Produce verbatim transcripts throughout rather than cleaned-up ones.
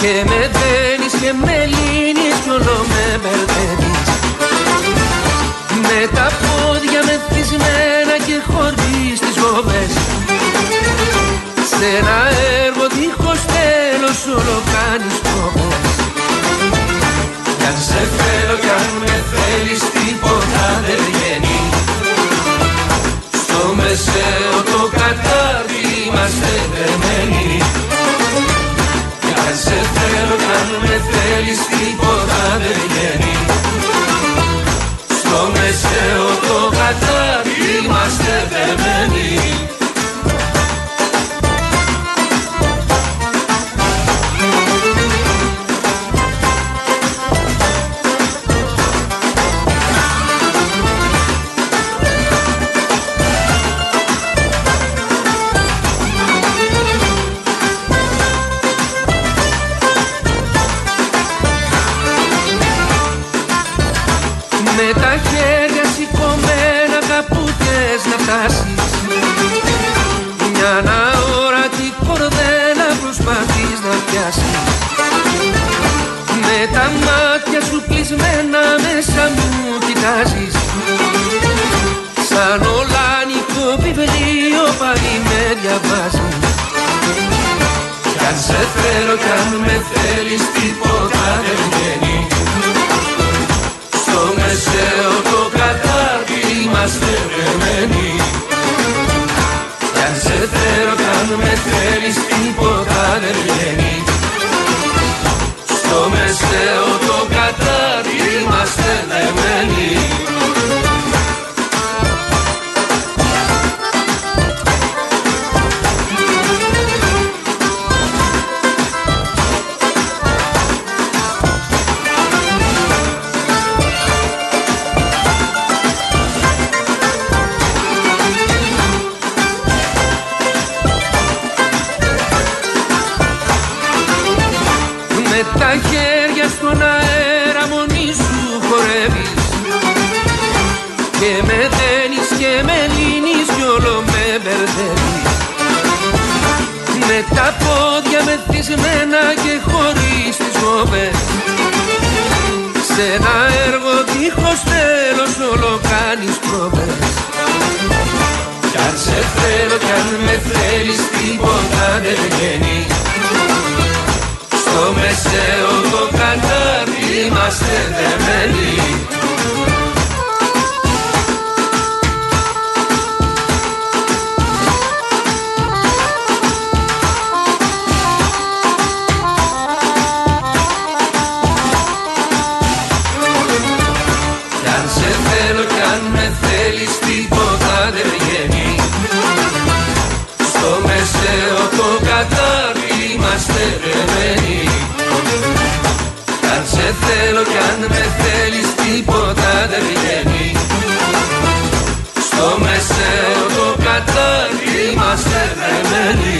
Και με δένεις και με λύνεις κι όλο με μπερδεύεις. Με τα πόδια μεθυσμένα και χωρίς τις φοβές. Σ' ένα έργο δίχως τέλος όλο κάνεις προβές. Κι αν σε θέλω κι αν με θέλεις τίποτα δεν βγαίνει. Στο μεσαίο το κατάρτι είμαστε δεμένοι. Κι αν σε θέλω κι αν με θέλεις τίποτα δεν βγαίνει. Στο μεσαίο το κατάρτι είμαστε δεμένοι. Με τα χέρια σηκωμένα κάπου θες να φτάσεις. Μια αόρατη κορδέλα προσπαθείς να πιάσεις. Με τα μάτια σου κλεισμένα μέσα μου κοιτάζεις. Σαν ολάνικο βιβλίο πάλι με διαβάζεις. Κι αν σε θέλω κι αν με θέλεις τίποτα δεν βγαίνει. Στο μεσαίο το κατάρτι είμαστε δεμένοι. Κι αν σε θέλω κι αν με θέλεις τίποτα δεν βγαίνει. Στο μεσαίο το κατάρτι είμαστε δεμένοι. Τα χέρια στον αέρα μόνη σου χορεύεις. Και με δένεις και με λύνεις κι όλο με μπερδεύεις. Με τα πόδια μεθυσμένα και χωρίς τις φοβές. Σ' ένα έργο δίχως τέλος όλο κάνεις προβές. Κι αν σε θέλω κι αν με θέλεις τίποτα δεν βγαίνει. Στο μεσαίο το κατάρτι είμαστε δεμένοι. Κι αν σε θέλω κι αν με θέλεις τίποτα δεν βγαίνει. Στο μεσαίο το κατάρτι είμαστε δεμένοι. Κι αν σε θέλω κι αν με θέλεις τίποτα δεν βγαίνει. Στο μεσαίο το κατάρτι είμαστε δεμένοι.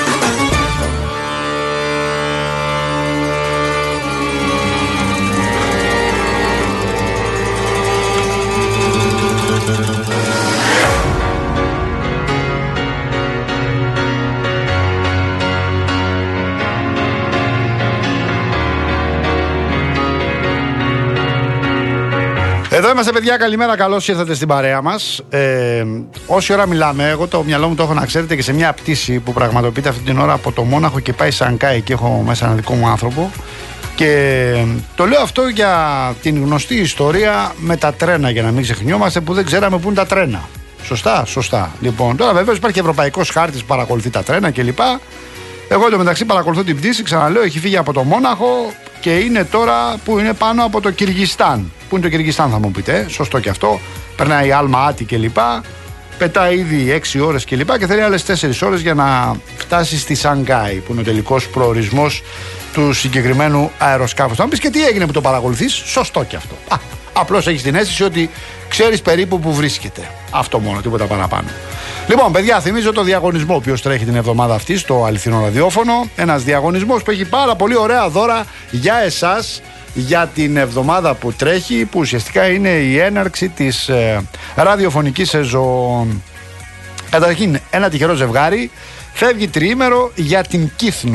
Εδώ είμαστε, παιδιά. Καλημέρα, καλώς ήρθατε στην παρέα μας. Ε, όση ώρα μιλάμε, εγώ το μυαλό μου το έχω να ξέρετε και σε μια πτήση που πραγματοποιείται αυτή την ώρα από το Μόναχο και πάει Σανγκάη. Και έχω μέσα ένα δικό μου άνθρωπο. Και το λέω αυτό για την γνωστή ιστορία με τα τρένα, για να μην ξεχνιόμαστε, που δεν ξέραμε πού είναι τα τρένα. Σωστά, σωστά. Λοιπόν, τώρα βεβαίως υπάρχει ευρωπαϊκός χάρτης που παρακολουθεί τα τρένα κλπ. Εγώ εντωμεταξύ παρακολουθώ την πτήση, ξαναλέω, έχει φύγει από το Μόναχο και είναι τώρα που είναι πάνω από το Κυργιστάν. Πού είναι το Κυργιστάν, θα μου πείτε, ε? Σωστό και αυτό. Περνάει Άλμα Άτι κλπ. Πετάει ήδη έξι ώρες κλπ. Και, και θέλει άλλες τέσσερις ώρες για να φτάσει στη Σανγκάη, που είναι ο τελικός προορισμός του συγκεκριμένου αεροσκάφους. Θα μου πεις και τι έγινε που το παρακολουθείς, σωστό και αυτό. Α, απλώς έχεις την αίσθηση ότι ξέρεις περίπου που βρίσκεται. Αυτό μόνο, τίποτα παραπάνω. Λοιπόν, παιδιά, θυμίζω το διαγωνισμό ο οποίος τρέχει την εβδομάδα αυτή στο Αληθινό Ραδιόφωνο. Ένας διαγωνισμός που έχει πάρα πολύ ωραία δώρα για εσάς για την εβδομάδα που τρέχει, που ουσιαστικά είναι η έναρξη της ε, ραδιοφωνικής σεζόν. Καταρχήν, ένα τυχερό ζευγάρι φεύγει τριήμερο για την Κύθνο.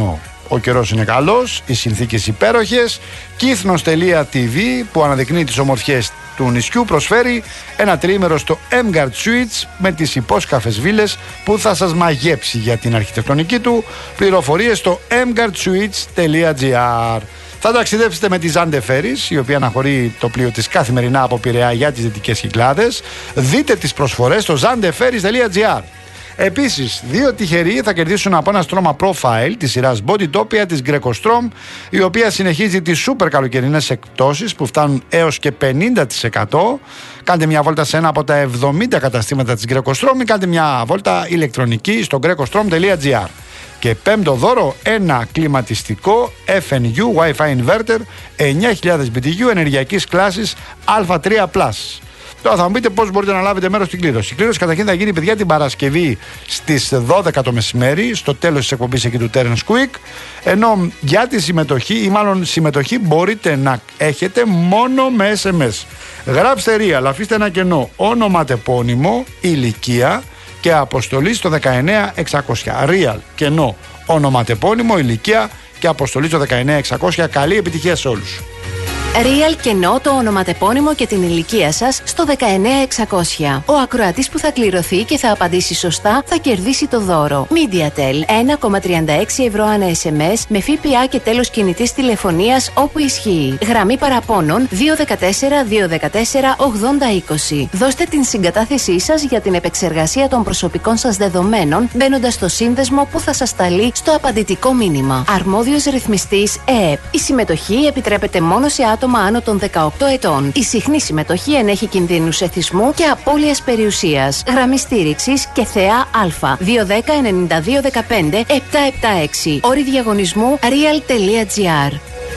ο καιρός είναι καλός, οι συνθήκες υπέροχες. Κύθνος τελεία τι βι που αναδεικνύει τις ομορφιές του νησιού προσφέρει ένα τριήμερο στο Emgard Suites με τις υπόσκαφες βίλες που θα σας μαγέψει για την αρχιτεκτονική του. Πληροφορίες στο emgard suites τελεία gr. Θα ταξιδέψετε με τη Zande Ferries, η οποία αναχωρεί το πλοίο της καθημερινά από Πειραιά για τις Δυτικές Κυκλάδες. Δείτε τις προσφορές στο zande ferries τελεία gr. Επίσης, δύο τυχεροί θα κερδίσουν από ένα στρώμα profile της σειράς Bodytopia της Greco-Strom, η οποία συνεχίζει τις σούπερ καλοκαιρινές εκπτώσεις που φτάνουν έως και πενήντα τοις εκατό. Κάντε μια βόλτα σε ένα από τα εβδομήντα καταστήματα της Greco-Strom ή κάντε μια βόλτα ηλεκτρονική στο greco-strom τελεία gr. Και πέμπτο δώρο, ένα κλιματιστικό εφ εν γιου Wi-Fi inverter εννιά χιλιάδες μπι τι γιου ενεργειακής κλάσης Α τρία πλας. Τώρα θα μου πείτε πώς μπορείτε να λάβετε μέρος στην κλήρωση. Η κλήρωση καταρχήν θα γίνει, παιδιά, την Παρασκευή στις δώδεκα το μεσημέρι, στο τέλος της εκπομπής εκεί του Terence Quick. Ενώ για τη συμμετοχή, ή μάλλον συμμετοχή, μπορείτε να έχετε μόνο με ες εμ ες. Γράψτε real, αφήστε ένα κενό, ονοματεπώνυμο, ηλικία και αποστολή στο δεκαεννιά εξακόσια. Real, κενό, ονοματεπώνυμο, ηλικία και αποστολή στο δεκαεννιά εξακόσια. Καλή επιτυχία σε όλους. Real κενό, το ονοματεπώνυμο και την ηλικία σας στο δεκαεννιά εξακόσια. Ο ακροατής που θα κληρωθεί και θα απαντήσει σωστά θα κερδίσει το δώρο. MediaTel ένα κόμμα τριάντα έξι ευρώ ανά ες εμ ες με ΦΠΑ και τέλος κινητής τηλεφωνίας όπου ισχύει. Γραμμή παραπώνων δύο ένα τέσσερα δύο ένα τέσσερα ογδόντα είκοσι. Δώστε την συγκατάθεσή σας για την επεξεργασία των προσωπικών σας δεδομένων μπαίνοντας στο σύνδεσμο που θα σας σταλεί στο απαντητικό μήνυμα. Αρμόδιος ρυθμιστής ΕΕΠ. Η συμμετοχή επιτρέπεται μόνο σε άτομα άνω των δεκαοκτώ ετών. Η συχνή συμμετοχή ενέχει κινδύνους εθισμού και απώλειας περιουσίας. Γραμμή στήριξης και ΘΕΑ Α δύο ένα μηδέν εννιά δύο ένα πέντε επτά επτά έξι. Όροι διαγωνισμού real τελεία gr.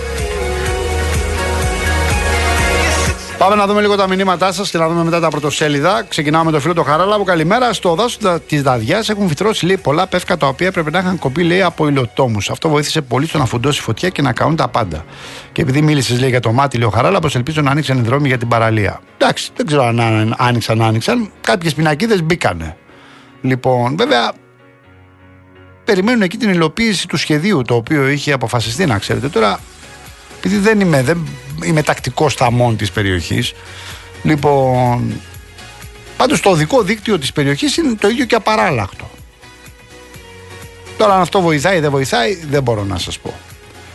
Πάμε να δούμε λίγο τα μηνύματά σας και να δούμε μετά τα πρωτοσέλιδα. Ξεκινάμε με το φίλο το Χαράλαβο. Καλημέρα. Στο δάσο της Δαδιάς έχουν φυτρώσει, λέει, πολλά πεύκα τα οποία πρέπει να είχαν κοπεί, λέει, από υλοτόμους. Αυτό βοήθησε πολύ στο να φουντώσει φωτιά και να καούν τα πάντα. Και επειδή μίλησες, λέει, για το μάτι, λέει ο Χαράλαβος, ελπίζω να άνοιξαν οι δρόμοι για την παραλία. Εντάξει, δεν ξέρω αν άνοιξαν, άνοιξαν. Κάποιες πινακίδες μπήκανε. Λοιπόν, βέβαια, περιμένουν εκεί την υλοποίηση του σχεδίου το οποίο είχε αποφασιστεί, να ξέρετε. Τώρα, επειδή δεν είμαι, δεν είμαι τακτικός θαμών της περιοχής, λοιπόν, πάντως το οδικό δίκτυο της περιοχής είναι το ίδιο και απαράλλαχτο. Τώρα αν αυτό βοηθάει ή δεν βοηθάει δεν μπορώ να σας πω.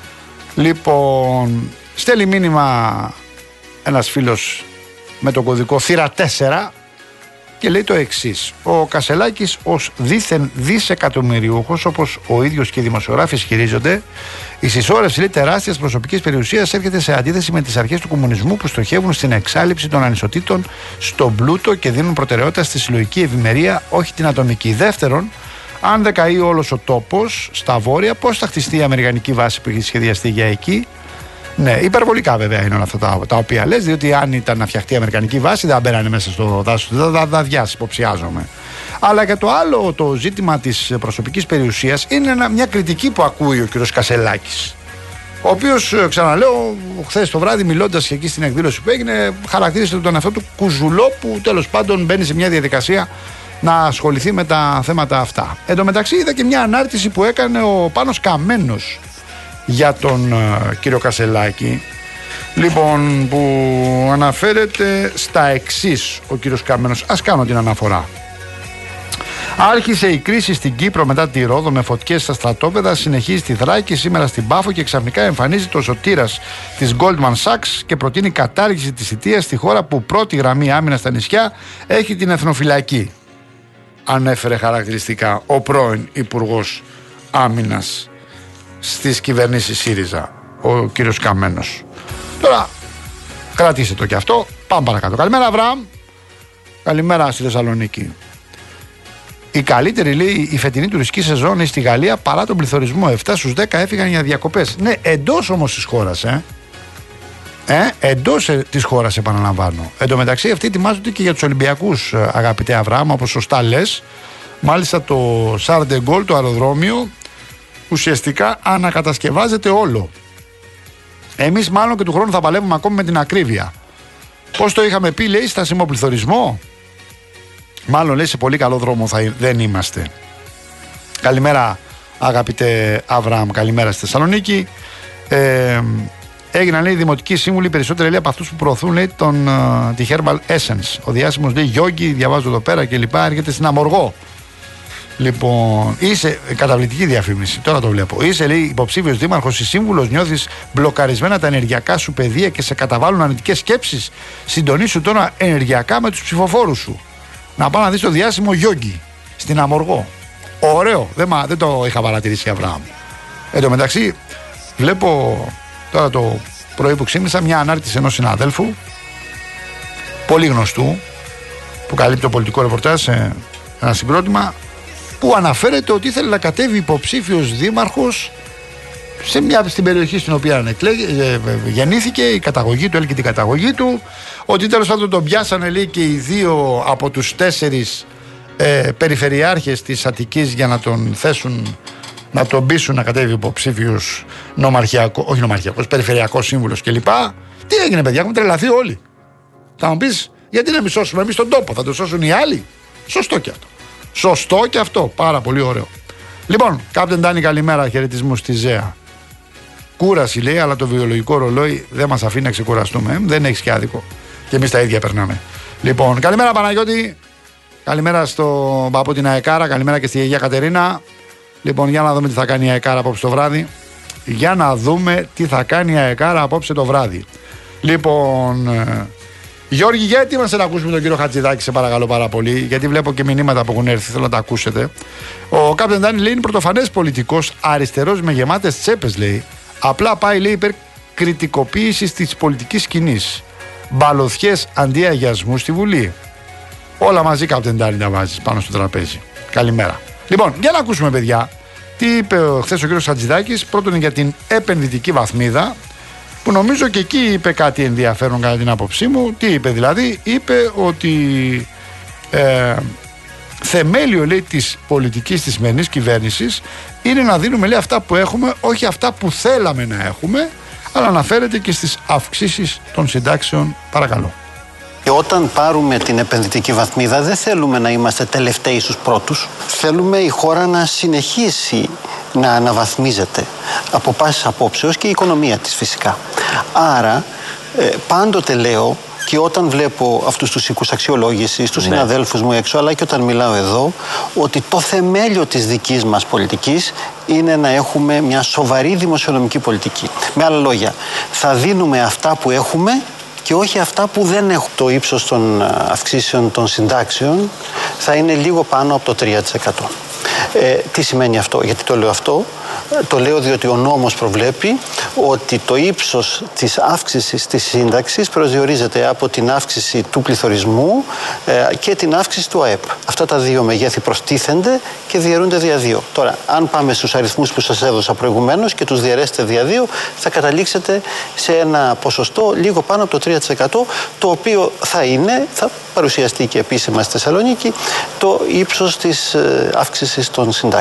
Λοιπόν, στέλνει μήνυμα ένας φίλος με το κωδικό θύρα τέσσερα και λέει το εξής: ο Κασελάκης ως δίθεν δισεκατομμυριούχος, όπως ο ίδιος και οι δημοσιογράφοι ισχυρίζονται, η συσσόρευση, λέει, τεράστιας προσωπικής περιουσίας έρχεται σε αντίθεση με τις αρχές του κομμουνισμού που στοχεύουν στην εξάλειψη των ανισοτήτων στον πλούτο και δίνουν προτεραιότητα στη συλλογική ευημερία, όχι την ατομική. Δεύτερον, αν δεν καεί όλος ο τόπος στα βόρεια, πώς θα χτιστεί η αμερικανική βάση που έχει σχεδιαστεί για εκεί? Ναι, υπερβολικά βέβαια είναι όλα αυτά τα, τα οποία λες, διότι αν ήταν να φτιαχτεί η αμερικανική βάση δεν μπαίνανε μέσα στο δάσο του Δαδιάς, υποψιάζομαι. Αλλά και το άλλο το ζήτημα της προσωπικής περιουσίας είναι ένα, μια κριτική που ακούει ο κ. Κασελάκης, ο οποίος, ξαναλέω, χθες το βράδυ μιλώντας και εκεί στην εκδήλωση που έγινε, χαρακτήρισε τον εαυτό του κουζουλό που τέλος πάντων μπαίνει σε μια διαδικασία να ασχοληθεί με τα θέματα αυτά. Εν τω μεταξύ είδα και μια ανάρτηση που έκανε ο Πάνος Καμένος για τον uh, κύριο Κασελάκη, λοιπόν, που αναφέρεται στα εξής ο κύριος Καμένος. Ας κάνω την αναφορά. Άρχισε η κρίση στην Κύπρο μετά τη Ρόδο με φωτιές στα στρατόπεδα, συνεχίζει στη Θράκη, σήμερα στην Πάφο και ξαφνικά εμφανίζεται ο σωτήρας της Goldman Sachs και προτείνει κατάργηση της θητείας στη χώρα που πρώτη γραμμή άμυνα στα νησιά έχει την εθνοφυλακή. Ανέφερε χαρακτηριστικά ο πρώην Υπουργός Άμυνας στις κυβερνήσεις ΣΥΡΙΖΑ, ο κύριος Καμένος. Τώρα κρατήστε το και αυτό. Πάμε παρακάτω. Καλημέρα, Αβραάμ. Καλημέρα στη Θεσσαλονίκη. Η καλύτερη, λέει, η φετινή τουριστική σεζόν είναι στη Γαλλία παρά τον πληθωρισμό. επτά στους δέκα έφυγαν για διακοπές. Ναι, εντός όμως της χώρας, ε. ε εντός ε, της χώρας, επαναλαμβάνω. Εν τω μεταξύ, αυτοί ετοιμάζονται και για τους Ολυμπιακούς, αγαπητέ Αβραάμ, όπως σωστά λες. Μάλιστα το Charles de Gaulle, το αεροδρόμιο, ουσιαστικά ανακατασκευάζεται όλο. Εμείς μάλλον και του χρόνου θα παλεύουμε ακόμη με την ακρίβεια. Πώς το είχαμε πει, λέει, στασιμό πληθωρισμό. Μάλλον, λέει, σε πολύ καλό δρόμο θα, δεν είμαστε. Καλημέρα αγαπητέ Αβραάμ. Καλημέρα στη Θεσσαλονίκη. Ε, έγιναν, λέει, δημοτικοί σύμβουλοι περισσότεροι, λέει, από αυτούς που προωθούν, λέει, τον, uh, τη Herbal Essence. Ο διάσημος, λέει, Γιόγκη, διαβάζω εδώ πέρα και λοιπά, έρχεται στην Αμοργό. Λοιπόν, είσαι καταβλητική διαφήμιση, τώρα το βλέπω. Είσαι, λέει, υποψήφιος δήμαρχος ή σύμβουλος, νιώθεις μπλοκαρισμένα τα ενεργειακά σου πεδία και σε καταβάλουν αρνητικές σκέψεις. Συντονίσου τώρα ενεργειακά με τους ψηφοφόρους σου. Να πάω να δεις το διάσημο Γιόγκη στην Αμοργό. Ωραίο, δεν, μα, δεν το είχα παρατηρήσει, Αβραάμ. Εν τω μεταξύ, βλέπω τώρα το πρωί που ξύπνησα μια ανάρτηση ενός συναδέλφου, πολύ γνωστού, που καλύπτει το πολιτικό ρεπορτάζ σε ένα συγκρότημα, που αναφέρεται ότι ήθελε να κατέβει υποψήφιος δήμαρχος σε μια, στην περιοχή στην οποία εκλέγε, ε, γεννήθηκε, η καταγωγή του, έλεγε την καταγωγή του, ότι τέλος πάντων τον πιάσανε, λέει, και οι δύο από τους τέσσερις ε, περιφερειάρχες της Αττικής για να τον θέσουν, να τον πείσουν να κατέβει υποψήφιος νομαρχιακό, όχι νομαρχιακός, περιφερειακός σύμβουλος κλπ. Τι έγινε, παιδιά, έχουμε τρελαθεί όλοι. Θα μου πεις, γιατί να μη σώσουμε εμείς τον τόπο, θα το σώσουν οι άλλοι? Σωστό και αυτό. Σωστό και αυτό. Πάρα πολύ ωραίο. Λοιπόν, Κάπτεν Ντάνη, καλημέρα. Χαιρετισμούς στη Ζέα. Κούραση, λέει, αλλά το βιολογικό ρολόι δεν μας αφήνει να ξεκουραστούμε. Ε? Δεν έχεις και άδικο. Και εμείς τα ίδια περνάμε. Λοιπόν, καλημέρα, Παναγιώτη. Καλημέρα στον παππού την Αεκάρα. Καλημέρα και στη γιαγιά Κατερίνα. Λοιπόν, για να δούμε τι θα κάνει η Αεκάρα απόψε το βράδυ. Για να δούμε τι θα κάνει η Αεκάρα απόψε το βράδυ. Λοιπόν. Γιώργη, γιατί είμαστε να ακούσουμε τον κύριο Χατζηδάκη, σε παρακαλώ πάρα πολύ, γιατί βλέπω και μηνύματα που έχουν έρθει, θέλω να τα ακούσετε. Ο Κάπτεν Ντάνι, λέει, είναι πρωτοφανές πολιτικός, αριστερός με γεμάτες τσέπες, λέει. Απλά πάει, λέει, υπέρ κριτικοποίησης της πολιτικής σκηνής. Μπαλωθιές αντί αγιασμού στη Βουλή. Όλα μαζί, Κάπτεν Ντάνι, τα βάζεις πάνω στο τραπέζι. Καλημέρα. Λοιπόν, για να ακούσουμε, παιδιά, τι είπε χθες ο κύριος Χατζηδάκης. Πρώτον, για την επενδυτική βαθμίδα, που νομίζω και εκεί είπε κάτι ενδιαφέρον κατά την άποψή μου. Τι είπε δηλαδή? Είπε ότι ε, θεμέλιο, λέει, της πολιτικής της σημερινής κυβέρνησης είναι να δίνουμε, λέει, αυτά που έχουμε, όχι αυτά που θέλαμε να έχουμε, αλλά αναφέρεται και στις αυξήσεις των συντάξεων. Παρακαλώ. Και όταν πάρουμε την επενδυτική βαθμίδα, δεν θέλουμε να είμαστε τελευταίοι στους πρώτους. Θέλουμε η χώρα να συνεχίσει να αναβαθμίζεται από πάσης απόψεως και η οικονομία της, φυσικά. Άρα, ε, πάντοτε λέω, και όταν βλέπω αυτούς τους οίκους αξιολόγησης, τους ναι. συναδέλφους μου έξω, αλλά και όταν μιλάω εδώ, ότι το θεμέλιο της δικής μας πολιτικής είναι να έχουμε μια σοβαρή δημοσιονομική πολιτική. Με άλλα λόγια, θα δίνουμε αυτά που έχουμε και όχι αυτά που δεν έχουν. Το ύψος των αυξήσεων των συντάξεων θα είναι λίγο πάνω από το τρία τοις εκατό. Ε, τι σημαίνει αυτό? Γιατί το λέω αυτό? Το λέω διότι ο νόμος προβλέπει ότι το ύψος της αύξησης της σύνταξης προσδιορίζεται από την αύξηση του πληθωρισμού ε, και την αύξηση του ΑΕΠ. Αυτά τα δύο μεγέθη προστίθενται και διαιρούνται δια δύο. Τώρα, αν πάμε στους αριθμούς που σας έδωσα προηγουμένως και τους διαιρέσετε δια δύο, θα καταλήξετε σε ένα ποσοστό λίγο πάνω από το τρία τοις εκατό, το οποίο θα είναι, θα παρουσιαστεί και επίσημα στη Θεσσαλονίκη, το ύψος της ε, αύξησης των συντάξεων.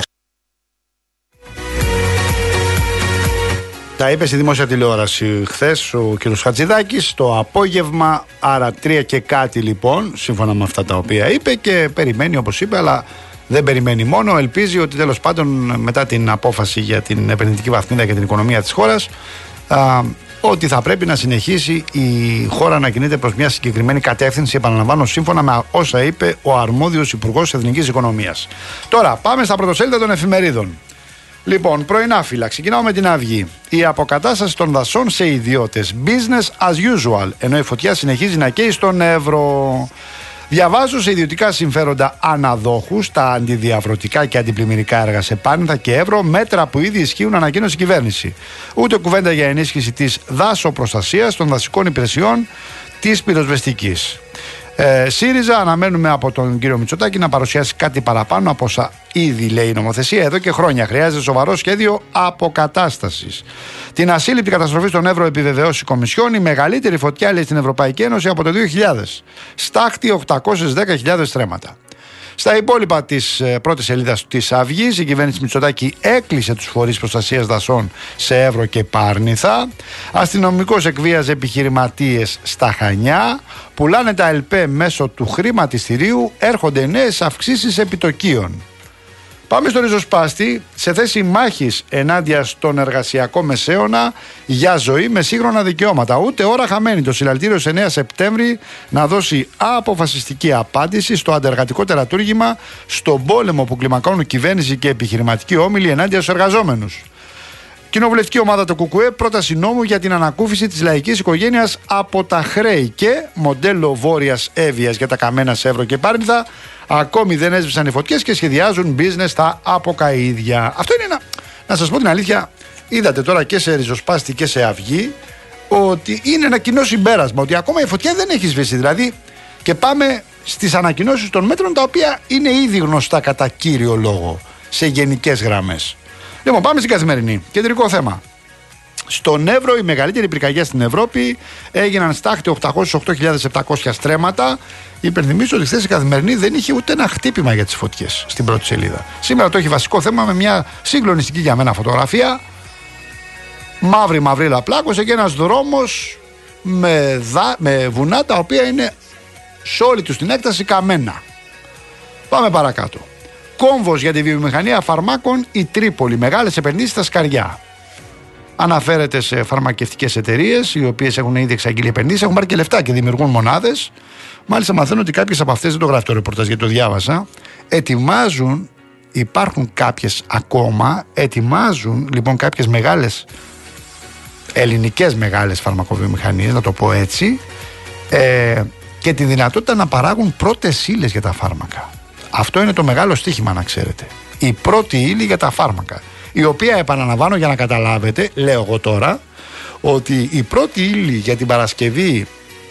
Τα είπε στη δημόσια τηλεόραση χθες ο κ. Χατζηδάκης το απόγευμα, άρα τρία και κάτι λοιπόν, σύμφωνα με αυτά τα οποία είπε, και περιμένει, όπως είπε, αλλά δεν περιμένει μόνο, ελπίζει ότι τέλος πάντων μετά την απόφαση για την επενδυτική βαθμίδα και την οικονομία της χώρας, α, ότι θα πρέπει να συνεχίσει η χώρα να κινείται προς μια συγκεκριμένη κατεύθυνση, επαναλαμβάνω, σύμφωνα με όσα είπε ο αρμόδιος Υπουργός Εθνικής Οικονομίας. Τώρα πάμε στα πρωτοσέλιδα των εφημερίδων. Λοιπόν, πρωινά φύλλα. Ξεκινάω με την Αυγή. Η αποκατάσταση των δασών σε ιδιώτες. Business as usual. Ενώ η φωτιά συνεχίζει να καίει στον Εύρο. Διαβάζω σε ιδιωτικά συμφέροντα αναδόχους τα αντιδιαβρωτικά και αντιπλημμυρικά έργα σε Πάνηθα και Εύρο, μέτρα που ήδη ισχύουν, ανακοίνωσε η κυβέρνηση. Ούτε κουβέντα για ενίσχυση της δάσοπροστασίας των δασικών υπηρεσιών της πυροσβεστικής. Ε, ΣΥΡΙΖΑ, αναμένουμε από τον κύριο Μητσοτάκη να παρουσιάσει κάτι παραπάνω από όσα ήδη λέει η νομοθεσία εδώ και χρόνια. Χρειάζεται σοβαρό σχέδιο αποκατάστασης. Την ασύλληπτη καταστροφή στον Εύρο επιβεβαιώσει η Κομισιόν, η μεγαλύτερη φωτιά, λέει, στην Ευρωπαϊκή Ένωση από το δύο χιλιάδες. Στάχτη οκτακόσιες δέκα χιλιάδες στρέμματα. Στα υπόλοιπα της ε, πρώτης σελίδας της Αυγής, η κυβέρνηση Μητσοτάκη έκλεισε τους φορείς προστασίας δασών σε Εύρο και Πάρνηθα. Αστυνομικός εκβίαζε επιχειρηματίες στα Χανιά. Πουλάνε τα ΕΛΠΕ μέσω του χρηματιστηρίου. Έρχονται νέες αυξήσεις επιτοκίων. Πάμε στο ριζοσπάστη, σε θέση μάχης ενάντια στον εργασιακό μεσαίωνα για ζωή με σύγχρονα δικαιώματα. Ούτε ώρα χαμένη. Το συλλαλητήριο σε εννέα Σεπτέμβρη να δώσει αποφασιστική απάντηση στο αντεργατικό τερατούργημα, στον πόλεμο που κλιμακώνουν κυβέρνηση και επιχειρηματικοί όμιλοι ενάντια στους εργαζόμενους. Κοινοβουλευτική ομάδα του ΚΚΕ, πρόταση νόμου για την ανακούφιση της λαϊκής οικογένειας από τα χρέη και μοντέλο Βόρειας Εύβοιας για τα καμένα σε Εύρο και Πάρνηθα. Ακόμη δεν έσβησαν οι φωτιές και σχεδιάζουν business στα αποκαΐδια. Αυτό είναι ένα. Να σας πω την αλήθεια, είδατε τώρα και σε ριζοσπάστη και σε αυγή ότι είναι ένα κοινό συμπέρασμα ότι ακόμα η φωτιά δεν έχει σβήσει. Δηλαδή, και πάμε στις ανακοινώσεις των μέτρων τα οποία είναι ήδη γνωστά κατά κύριο λόγο σε γενικές γραμμές. Λοιπόν, πάμε στην καθημερινή. Κεντρικό θέμα. Στον Εύρο, η μεγαλύτερη πυρκαγιά στην Ευρώπη, έγιναν στάχτη οκτακόσιες οκτώ χιλιάδες επτακόσια στρέμματα. Υπενθυμίζω ότι χθες η καθημερινή δεν είχε ούτε ένα χτύπημα για τις φωτιές στην πρώτη σελίδα. Σήμερα το έχει βασικό θέμα με μια συγκλονιστική για μένα φωτογραφία. Μαύρη μαυρίλα πλάκωσε και ένας δρόμος με, δα... με βουνά τα οποία είναι σε όλη τους την έκταση καμένα. Πάμε παρακάτω. Κόμβος για τη βιομηχανία φαρμάκων η Τρίπολη. Μεγάλες επενδύσεις στα σκαριά. Αναφέρεται σε φαρμακευτικές εταιρείες οι οποίες έχουν ήδη εξαγγείλει επενδύσεις, έχουν πάρει και λεφτά και δημιουργούν μονάδες. Μάλιστα, μαθαίνω ότι κάποιες από αυτές, δεν το γράφει το ρεπορτάζ γιατί το διάβασα, ετοιμάζουν, υπάρχουν κάποιες ακόμα, ετοιμάζουν λοιπόν κάποιες μεγάλες ελληνικές μεγάλες φαρμακοβιομηχανίες, να το πω έτσι, ε, και τη δυνατότητα να παράγουν πρώτες ύλες για τα φάρμακα. Αυτό είναι το μεγάλο στοίχημα, να ξέρετε. Η πρώτη ύλη για τα φάρμακα. Η οποία, επαναλαμβάνω για να καταλάβετε, λέω εγώ τώρα, ότι η πρώτη ύλη για την παρασκευή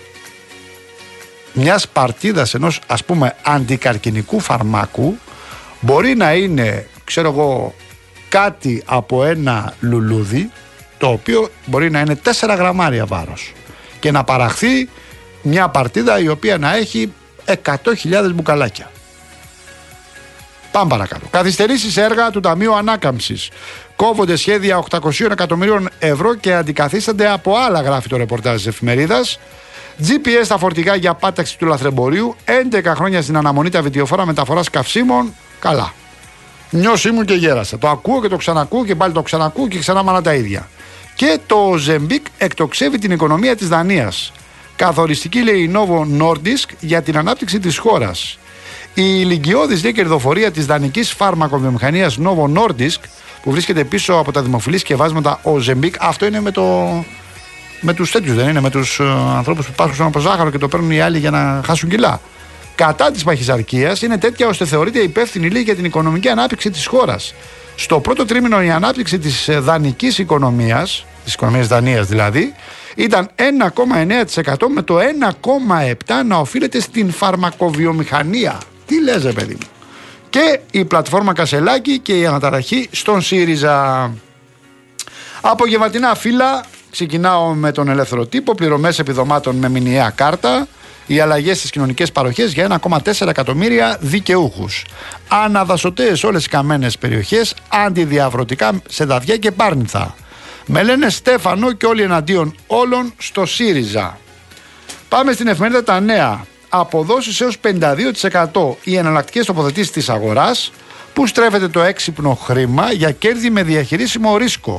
μιας παρτίδας ενός, ας πούμε, αντικαρκινικού φαρμάκου μπορεί να είναι, ξέρω εγώ, κάτι από ένα λουλούδι, το οποίο μπορεί να είναι τέσσερα γραμμάρια βάρος και να παραχθεί μια παρτίδα η οποία να έχει εκατό χιλιάδες μπουκαλάκια. Πάμε παρακάτω. Καθυστερήσεις έργα του Ταμείου Ανάκαμψης. Κόβονται σχέδια οκτακόσια εκατομμυρίων ευρώ και αντικαθίστανται από άλλα, γράφει το ρεπορτάζ της εφημερίδας. τζι πι ες στα φορτηγά για πάταξη του λαθρεμπορίου. έντεκα χρόνια στην αναμονή τα βιτιοφόρα μεταφοράς καυσίμων. Καλά. Νιώσει μου και γέρασα. Το ακούω και το ξανακούω και πάλι το ξανακούω και ξανά μάνα τα ίδια. Και το Ζεμπίκ εκτοξεύει την οικονομία της Δανίας. Καθοριστική, λέει η Novo Nordisk, για την ανάπτυξη της χώρας. Η ηλικιώδης, λέει, κερδοφορία της δανικής φάρμακοβιομηχανίας Novo Nordisk, που βρίσκεται πίσω από τα δημοφιλή σκευάσματα ο Ζεμπίκ, αυτό είναι με, το... με τους τέτοιους, δεν είναι, με τους uh, ανθρώπους που πάσχουν από ζάχαρο και το παίρνουν οι άλλοι για να χάσουν κιλά. Κατά της παχυσαρκίας, είναι τέτοια ώστε θεωρείται υπεύθυνη, λέει, για την οικονομική ανάπτυξη της χώρας. Στο πρώτο τρίμηνο η ανάπτυξη της δανικής οικονομίας, της οικονομίας Δανίας δηλαδή, ήταν ένα κόμμα εννέα τοις εκατό, με το ένα κόμμα επτά τοις εκατό να οφείλεται στην φαρμακοβιομηχανία. Τι λες, ρε παιδί μου. Και η πλατφόρμα Κασελάκη και η αναταραχή στον ΣΥΡΙΖΑ. Απογευματινά φύλλα. Ξεκινάω με τον Ελεύθερο Τύπο. Πληρωμές επιδομάτων με μηνιαία κάρτα. Οι αλλαγές στις κοινωνικές παροχές για ένα κόμμα τέσσερα εκατομμύρια δικαιούχους. Αναδασωτές όλες οι καμένες περιοχές. Αντιδιαβρωτικά σε Δαδιά και Πάρνηθα. Με λένε Στέφανο και όλοι εναντίον όλων στο ΣΥΡΙΖΑ. Πάμε στην εφημερίδα Τα Νέα. Αποδόσεις έως πενήντα δύο τοις εκατό οι εναλλακτικές τοποθετήσεις της αγοράς, που στρέφεται το έξυπνο χρήμα για κέρδη με διαχειρίσιμο ρίσκο.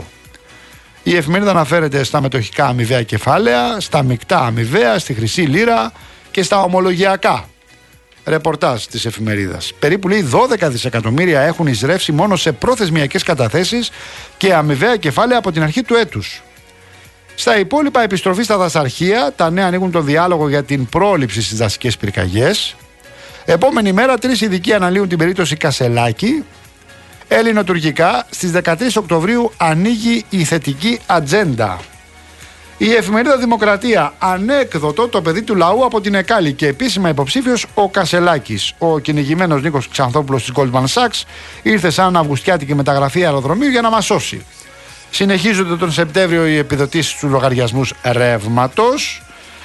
Η εφημερίδα αναφέρεται στα μετοχικά αμοιβαία κεφάλαια, στα μεικτά αμοιβαία, στη χρυσή λίρα και στα ομολογιακά. Ρεπορτάζ της εφημερίδας. Περίπου, λέει, δώδεκα δισεκατομμύρια έχουν εισρεύσει μόνο σε προθεσμιακές καταθέσεις και αμοιβαία κεφάλαια από την αρχή του έτους. Στα υπόλοιπα, επιστροφή στα δασαρχεία. Τα Νέα ανοίγουν τον διάλογο για την πρόληψη στις δασικές πυρκαγιές. Επόμενη μέρα, τρεις ειδικοί αναλύουν την περίπτωση Κασελάκη. Ελληνοτουρκικά, στις δεκατρείς Οκτωβρίου ανοίγει η θετική ατζέντα. Η εφημερίδα Δημοκρατία. Ανέκδοτο το παιδί του λαού από την Εκάλη και επίσημα υποψήφιος ο Κασελάκης. Ο κυνηγημένος Νίκος Ξανθόπουλος της Goldman Sachs ήρθε σαν αυγουστιάτικη μεταγραφή αεροδρομίου για να μας σώσει. Συνεχίζονται τον Σεπτέμβριο οι επιδοτήσεις στους λογαριασμούς ρεύματος.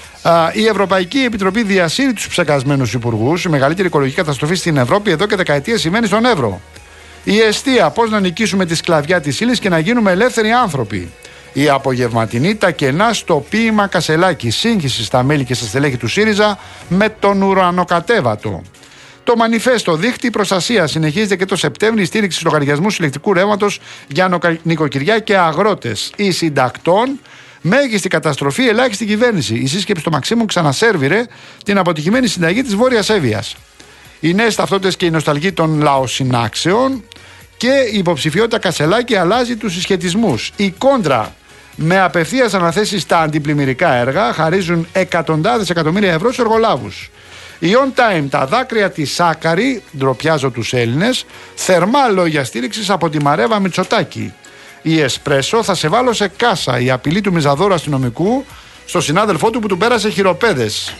Η Ευρωπαϊκή Επιτροπή διασύρει τους ψεκασμένους υπουργούς. Η μεγαλύτερη οικολογική καταστροφή στην Ευρώπη εδώ και δεκαετίες σημαίνει στον Εύρο. Η εστία. Πώς να νικήσουμε τη σκλαβιά της ύλης και να γίνουμε ελεύθεροι άνθρωποι. Η απογευματινή. Τα κενά στο ποίημα Κασελάκη. Σύγχυση στα μέλη και στα στελέχη του ΣΥΡΙΖΑ με τον ουρανοκατέβατο. Το μανιφέστο δίχτυ προστασία συνεχίζεται και το Σεπτέμβρη. Η στήριξη λογαριασμού συλλεκτικού ρεύματος για νοικοκυριά και αγρότες ή συντακτών. Μέγιστη καταστροφή, ελάχιστη κυβέρνηση. Η σύσκεψη του Μαξίμου ξανασέρβιρε την αποτυχημένη συνταγή της Βόρειας Εύβοιας. Οι νέες ταυτότητες και η νοσταλγή των λαοσυνάξεων και η υποψηφιότητα Κασελάκη αλλάζει τους συσχετισμούς. Η κόντρα με απευθείας αναθέσεις στα αντιπλημμυρικά έργα χαρίζουν εκατοντάδες εκατομμύρια ευρώ στους εργολάβους. Η On Time, τα δάκρυα της Σάκαρη, ντροπιάζω τους Έλληνες, θερμά λόγια στήριξης από τη Μαρέβα Μητσοτάκη. Η Εσπρέσο, θα σε βάλω σε κάσα, η απειλή του μιζαδόρου αστυνομικού στο συνάδελφό του που του πέρασε χειροπέδες.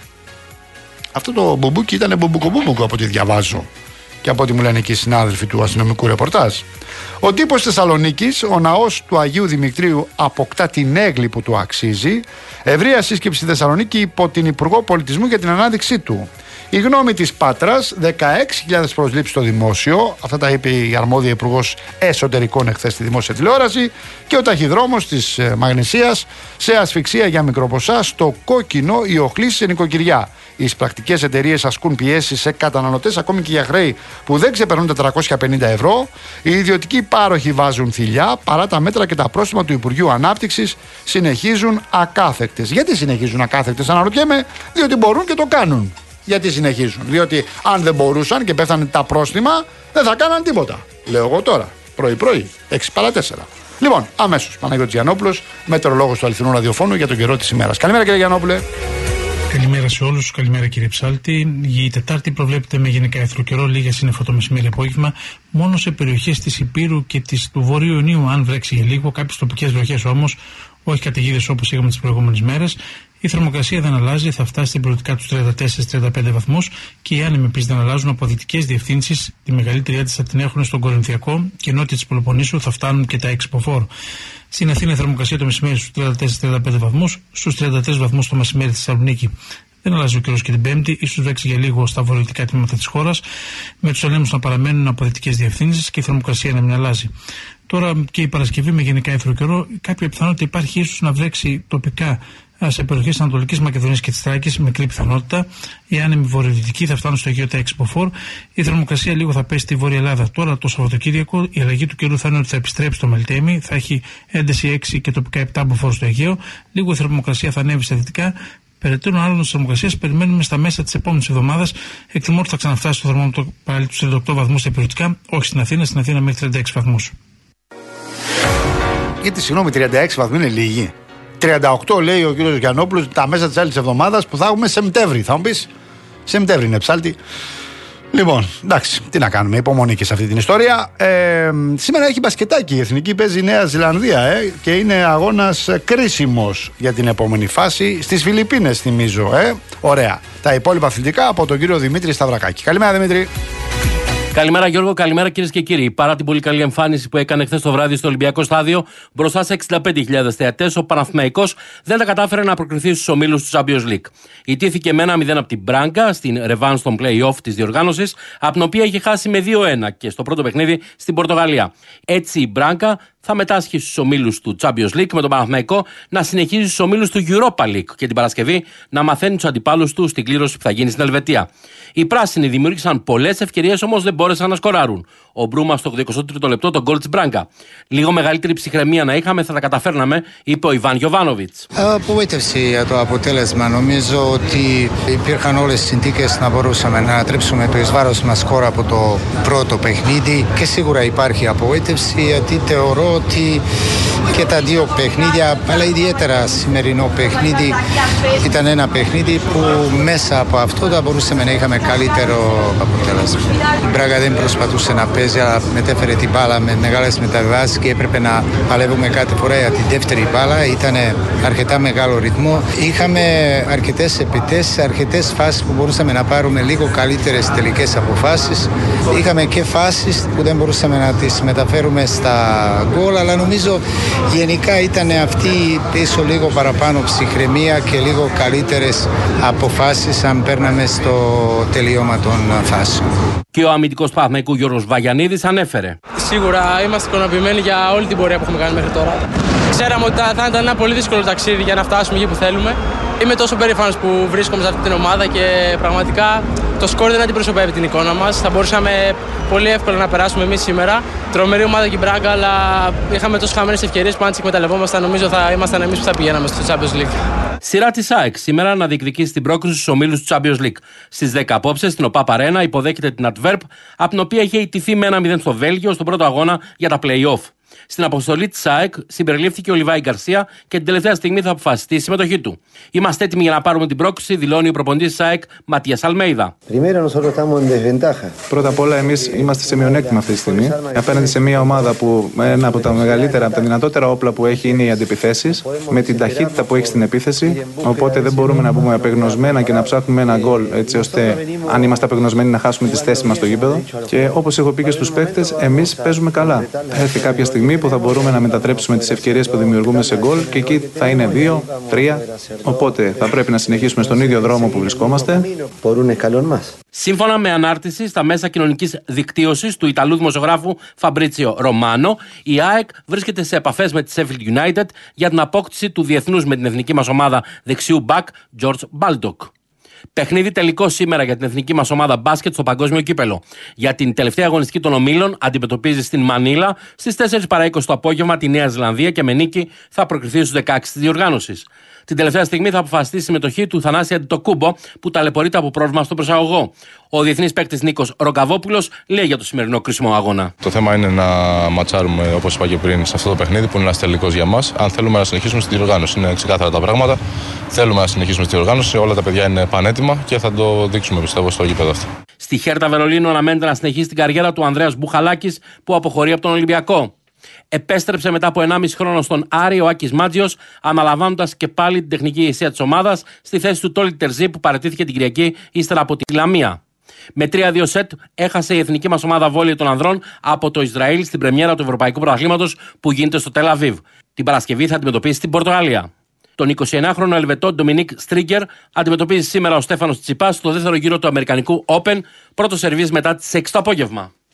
Αυτό το μπουμπούκι ήταν μπουμπουκομπουμπουκο από ό,τι διαβάζω και από ό,τι μου λένε και οι συνάδελφοι του αστυνομικού ρεπορτάζ. Ο τύπος Θεσσαλονίκης, ο ναός του Αγίου Δημητρίου αποκτά την έγκλη που του αξίζει. Ευρεία σύσκεψη στη Θεσσαλονίκη υπό την Υπουργό Πολιτισμού για την ανάδειξή του. Η γνώμη της Πάτρας, δεκαέξι χιλιάδες προσλήψεις στο δημόσιο. Αυτά τα είπε η αρμόδια Υπουργός Εσωτερικών εχθές στη δημόσια τηλεόραση. Και ο ταχυδρόμος της Μαγνησίας σε ασφυξία για μικροποσά στο κόκκινο, οι οχλήσεις σε νοικοκυριά. Οι εισπρακτικές εταιρείες ασκούν πιέσεις σε καταναλωτές ακόμη και για χρέη που δεν ξεπερνούν τετρακόσια πενήντα ευρώ. Οι ιδιωτικοί πάροχοι βάζουν θηλιά παρά τα μέτρα και τα πρόστιμα του Υπουργείου Ανάπτυξης συνεχίζουν ακάθεκτες. Γιατί συνεχίζουν ακάθεκτες, αναρωτιέμαι, διότι μπορούν και το κάνουν. Γιατί συνεχίζουν, διότι αν δεν μπορούσαν και πέθανε τα πρόστιμα, δεν θα κάναν τίποτα. Λέω εγώ τώρα, πρωί-πρωί, έξι παρά τέσσερα. Λοιπόν, αμέσως Παναγιώτης Γιαννόπουλος, μετεωρολόγος του Αληθινού Ραδιοφώνου για τον καιρό της ημέρας. Καλημέρα κύριε Γιαννόπουλε. Καλημέρα σε όλους, καλημέρα κύριε Ψάλτη. Η Τετάρτη προβλέπεται με γενικά εύθρο καιρό, λίγα σύννεφα το μεσημέρι απόγευμα, μόνο σε περιοχές της Υπήρου και της, του Βορείου Ιωνίου, αν βρέξει για λίγο, κάποιες τοπικές βροχές όμως, όχι καταιγίδες όπως είχαμε τις προηγούμενες μέρες. Η θερμοκρασία δεν αλλάζει, θα φτάσει στην περιοδικά του τριάντα τέσσερα με τριάντα πέντε βαθμούς και οι άνεμοι επίσης δεν αλλάζουν. Από δυτικές διευθύνσεις, τη μεγαλύτερη ένταση θα την έχουν στον Κορινθιακό και νότια της Πελοποννήσου θα φτάνουν και τα εξποφόρ. Στην Αθήνα η θερμοκρασία το μεσημέρι στους τριάντα τέσσερα με τριάντα πέντε βαθμούς, στους τριάντα τρεις βαθμούς το μεσημέρι στη Θεσσαλονίκη. Δεν αλλάζει ο καιρός και την Πέμπτη, ίσως βρέξει για λίγο στα βορειοδυτικά τμήματα της χώρας, με τους ελέμους να παραμένουν από δυτικές διευθύνσεις και η θερμοκρασία να μην αλλάζει. Τώρα και η Παρασκευή με γενικά εύθρο καιρό, κάποια πιθανότητα υπάρχει ίσως να βρέξει τοπικά σε περιοχές της Ανατολικής Μακεδονίας και της Θράκης, μικρή πιθανότητα. Οι άνεμοι βορειοδυτικοί θα φτάνουν στο Αιγαίο τα εξποφόρ. Η θερμοκρασία λίγο θα πέσει στη Βόρεια Ελλάδα. Τώρα το Σαββατοκύριακο η αλλαγή του καιρού θα είναι ότι θα επιστρέψει το Μελτέμι, θα έχει ένταση έξι και τοπικά επτά μποφόρ στο Αιγαίο. Λίγο η θερμοκρασία θα ανέβει στα δυτικά. Περαιτέρω άλλων τη θερμοκρασία περιμένουμε στα μέσα τη επόμενη εβδομάδα. Εκτιμώ ότι θα ξαναφτάσει στο θερμόμετρο πάλι του τριάντα οκτώ βαθμούς στα περιοδικά, όχι στην Αθήνα, στην Αθήνα μέχρι τριάντα έξι βαθμούς. Γιατί συγγνώμη, τριάντα έξι βαθμοί είναι λίγοι. τριάντα οκτώ λέει ο κύριος Γιαννόπουλος τα μέσα της άλλης εβδομάδας που θα έχουμε Σεπτέμβρη. Θα μου πεις, Σεπτέμβρη είναι Ψάλτη. Λοιπόν, εντάξει, τι να κάνουμε, υπομονή και σε αυτή την ιστορία. Ε, σήμερα έχει μπασκετάκι, η Εθνική παίζει η Νέα Ζηλανδία ε, και είναι αγώνας κρίσιμος για την επόμενη φάση στις Φιλιππίνες, θυμίζω. Ε. Ωραία. Τα υπόλοιπα αθλητικά από τον κύριο Δημήτρη Σταυρακάκη. Καλημέρα Δημήτρη. Καλημέρα Γιώργο, καλημέρα κυρίες και κύριοι. Παρά την πολύ καλή εμφάνιση που έκανε χθες το βράδυ στο Ολυμπιακό Στάδιο μπροστά σε εξήντα πέντε χιλιάδες θεατές, ο Παναθηναϊκός δεν τα κατάφερε να προκριθεί στους ομίλους του Champions League. Ιτήθηκε με ένα μηδέν από την Μπράγκα στην ρεβάν στον play-off της διοργάνωσης, από την οποία είχε χάσει με δύο ένα και στο πρώτο παιχνίδι στην Πορτογαλία. Έτσι η Μπράγκα θα μετάσχει στους ομίλους του Champions League με τον Παναθηναϊκό να συνεχίζει στους ομίλους του Europa League και την Παρασκευή να μαθαίνει τους αντιπάλους του στην κλήρωση που θα γίνει στην Ελβετία. Οι πράσινοι δημιούργησαν πολλές ευκαιρίες, όμως δεν μπόρεσαν να σκοράρουν. Ο Μπρούμα στο ογδοηκοστό τρίτο λεπτό τον γκολ της Μπράγκα. Λίγο μεγαλύτερη ψυχραιμία να είχαμε, θα τα καταφέρναμε, είπε ο Ιβάν Γιοβάνοβιτς. Απογοήτευση για το αποτέλεσμα. Νομίζω ότι υπήρχαν όλες οι συνθήκες να μπορούσαμε να ανατρέψουμε το εις βάρος μας σκορ από το πρώτο παιχνίδι και σίγουρα υπάρχει απογοήτευση γιατί θεωρώ ότι και τα δύο παιχνίδια, αλλά ιδιαίτερα σημερινό παιχνίδι, ήταν ένα παιχνίδι που μέσα από αυτό θα μπορούσαμε να είχαμε καλύτερο αποτέλεσμα. Η Μπράγκα δεν προσπαθούσε να παίζει, αλλά μετέφερε την μπάλα με μεγάλες μεταβάσεις και έπρεπε να παλεύουμε κάθε φορά για τη δεύτερη μπάλα. Ήταν αρκετά μεγάλο ρυθμό. Είχαμε αρκετές επιτέσεις, αρκετές φάσεις που μπορούσαμε να πάρουμε λίγο καλύτερες τελικές αποφάσεις. Είχαμε και φάσεις που δεν μπορούσαμε να τις μεταφέρουμε στα γκολ, αλλά νομίζω γενικά ήταν αυτή πίσω λίγο παραπάνω ψυχραιμία και λίγο καλύτερες αποφάσεις αν παίρναμε στο τελείωμα των φάσεων. Και ο αμυντικός Παναθηναϊκού Γιώργος Βαγιανίδης ανέφερε. Σίγουρα είμαστε ικανοποιημένοι για όλη την πορεία που έχουμε κάνει μέχρι τώρα. Ξέραμε ότι θα ήταν ένα πολύ δύσκολο ταξίδι για να φτάσουμε εκεί που θέλουμε. Είμαι τόσο περήφανος που βρίσκομαι σε αυτή την ομάδα και πραγματικά Το σκορ δεν αντιπροσωπεύει την εικόνα μας. Θα μπορούσαμε πολύ εύκολα να περάσουμε εμείς σήμερα. Τρομερή ομάδα και η Μπράγκα, αλλά είχαμε τόσο χαμένες ευκαιρίες που αν τις εκμεταλλευόμασταν, νομίζω θα ήμασταν εμείς που θα πηγαίναμε στο Champions League. Σειρά της ΑΕΚ σήμερα να διεκδικήσει την πρόκριση στους ομίλους του Champions League. Στις δέκα απόψε στην ΟΠΑΠ Αρένα υποδέχεται την Αντβέρπ, από την οποία είχε ιτηθεί με ένα μηδέν στο Βέλγιο στον πρώτο αγώνα για τα play-off. Στην αποστολή της ΑΕΚ συμπεριλήφθηκε ο Λιβάη Γκαρσία και την τελευταία στιγμή θα αποφασιστεί η συμμετοχή του. Είμαστε έτοιμοι για να πάρουμε την πρόκριση, δηλώνει ο προπονητής της ΑΕΚ Ματίας Αλμέιδα. Πρώτα απ' όλα, εμείς είμαστε σε μειονέκτημα αυτή τη στιγμή. Απέναντι σε μια ομάδα που ένα από τα μεγαλύτερα, από τα δυνατότερα όπλα που έχει είναι οι αντιπιθέσεις, με την ταχύτητα που έχει στην επίθεση. Οπότε δεν μπορούμε να μπούμε απεγνωσμένα και να ψάχνουμε ένα γκολ, έτσι ώστε αν είμαστε απεγνωσμένοι να χάσουμε τις θέσεις μας στο γήπεδο. Και όπως έχω πει και στους παίκτες, εμείς παίζουμε καλά. Έρθει κάποια στιγμή που θα μπορούμε να μετατρέψουμε τις ευκαιρίες που δημιουργούμε σε γκολ και εκεί θα είναι δύο, τρία. Οπότε θα πρέπει να συνεχίσουμε στον ίδιο δρόμο που βρισκόμαστε. Σύμφωνα με ανάρτηση στα μέσα κοινωνικής δικτύωσης του Ιταλού δημοσιογράφου Φαμπρίτσιο Ρωμάνο, η ΑΕΚ βρίσκεται σε επαφές με τη Sheffield United για την απόκτηση του διεθνούς με την εθνική μας ομάδα δεξιού μπακ George Baldock. Παιχνίδι τελικό σήμερα για την εθνική μας ομάδα μπάσκετ στο Παγκόσμιο Κύπελλο. Για την τελευταία αγωνιστική των ομίλων αντιμετωπίζει στην Μανίλα στις τέσσερις παρά είκοσι το απόγευμα τη Νέα Ζηλανδία και με νίκη θα προκριθεί στους δεκαέξι της διοργάνωσης. Την τελευταία στιγμή θα αποφασιστεί η συμμετοχή του Θανάση Αντιτοκούμπο που ταλαιπωρείται από πρόβλημα στο προσαγωγό. Ο διεθνής παίκτης Νίκος Ρογκαβόπουλος λέει για το σημερινό κρίσιμο αγώνα. Το θέμα είναι να ματσάρουμε, όπως είπα και πριν, σε αυτό το παιχνίδι που είναι ένας τελικός για μας. Αν θέλουμε να συνεχίσουμε στη διοργάνωση, είναι ξεκάθαρα τα πράγματα. Θέλουμε να συνεχίσουμε στη διοργάνωση, όλα τα παιδιά είναι πανέτοιμα και θα το δείξουμε, πιστεύω, στο γήπεδο αυτό. Στη Χέρτα Βερολίνου αναμένεται να συνεχίσει την καριέρα του Ανδρέας Μπουχαλάκης που αποχωρεί από τον Ολυμπιακό. Επέστρεψε μετά από ενάμιση χρόνο στον Άρη ο Άκης Μάτζιος, αναλαμβάνοντας και πάλι την τεχνική ηγεσία της ομάδας στη θέση του Τόλι Τερζή που παραιτήθηκε την Κυριακή ύστερα από τη Λαμία. Με τρία δύο σετ έχασε η εθνική μας ομάδα βόλεϊ των ανδρών από το Ισραήλ στην πρεμιέρα του Ευρωπαϊκού Πρωταθλήματος που γίνεται στο Τελ Αβίβ. Την Παρασκευή θα αντιμετωπίσει την Πορτογαλία. Τον εικοσιεννιάχρονο Ελβετό Ντομινίκ Στρίγκερ αντιμετωπίζει σήμερα ο Στέφανος Τσιπάς στο δεύτερο γύρο του Αμερικανικού Open, πρώτο σερβίς μετά τις έξι το απόγευμα.